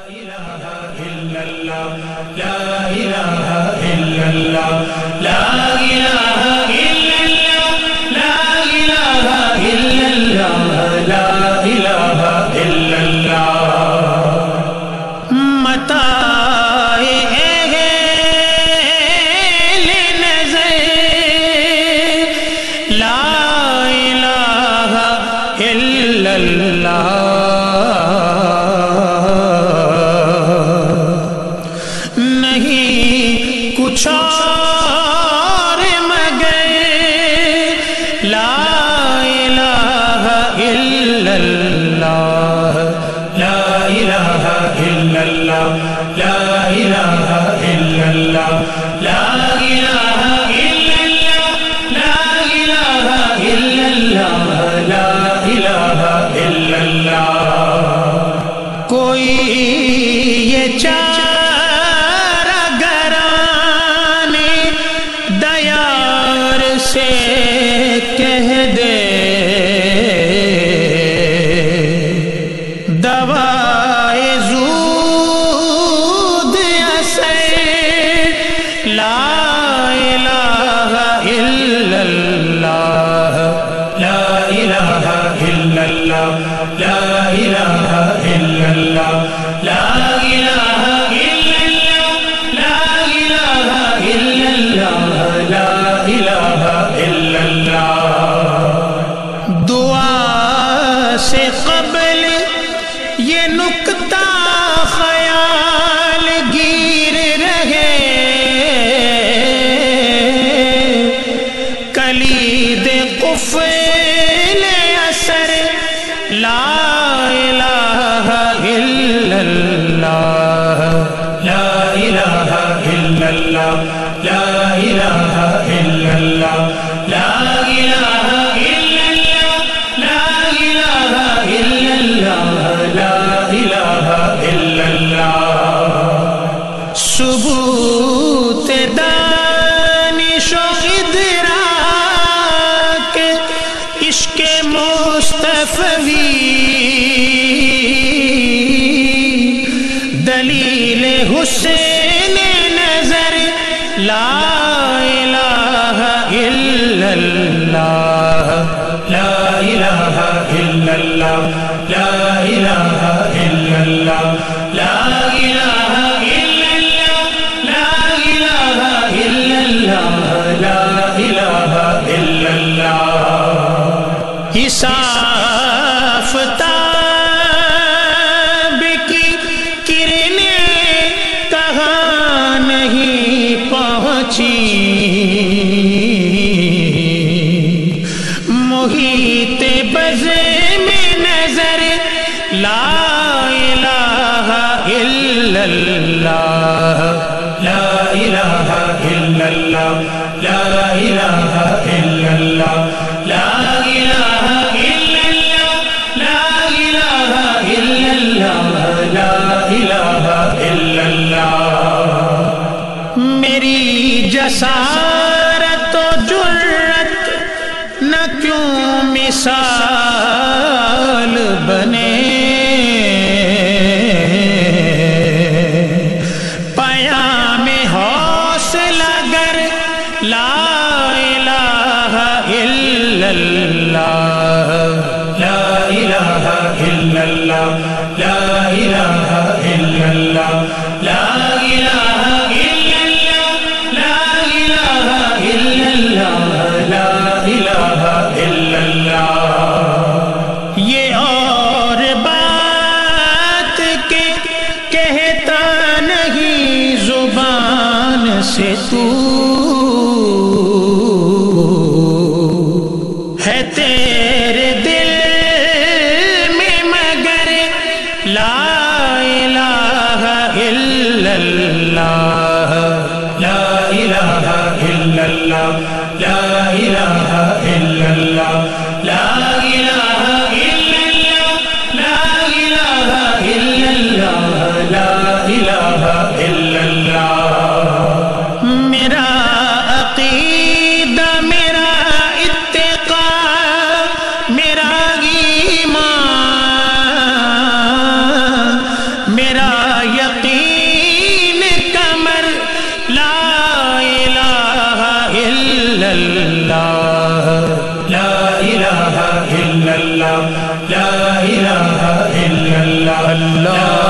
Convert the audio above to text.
نہیں کچھ اور مگر لا الہ الا اللہ، لا الہ الا اللہ، لا الہ الا اللہ، لا الہ الا اللہ، لا الہ الا اللہ، لا الہ الا اللہ۔ کوئی یہ چارہ گرانے دیار سے کہہ دے، دوائے زود اثر لا الہ الا اللہ، لا الہ الا اللہ، لا الہ الا اللہ، لا الہ الا اللہ، لا الہ الا اللہ، لا الہ الا اللہ۔ دعا سے قبل یہ نکتہ خیال گیر رہے، کلید قفل اثر لا الہ الا اللہ، لا الہ الا اللہ، لا الہ الا اللہ، لا الہ الا اللہ، لا الہ الا اللہ، لا الہ الا اللہ۔ ثبوت دانش و ادراک عشق مصطفی، دلیل حسن نظر لا الہ الا اللہ، لا الہ الا اللہ، لا الہ الا اللہ، لا الہ الا اللہ، لا الہ الا اللہ، لا الہ الا اللہ۔ اس آفتاب کی کرنیں کہاں نہیں پہنچی، محیط بزم نظر لا الہ الا اللہ، لا الہ الا اللہ، لا الہ الا اللہ، لا الہ الا اللہ، لا الہ الا اللہ، لا الہ الا اللہ۔ میری جسارت و جرت نہ کیوں مثال بنے، پیام حوصلہ گر لا الہ الا اللہ، لا الہ الا اللہ، لا الہ الا اللہ، لا الہ الا اللہ، لا الہ الا اللہ، لا الہ الا اللہ۔ یہ اور بات کہ کہتا نہیں زبان سے تو، ہے تیرے دل میں مگر لا الہ الا اللہ، لا الہ الا اللہ، لا الہ الا اللہ، لا الہ الا اللہ، لا الہ الا اللہ، لا الہ الا اللہ۔ میرا عقیدہ، میرا اتقاء، میرا ایمان، میرا لا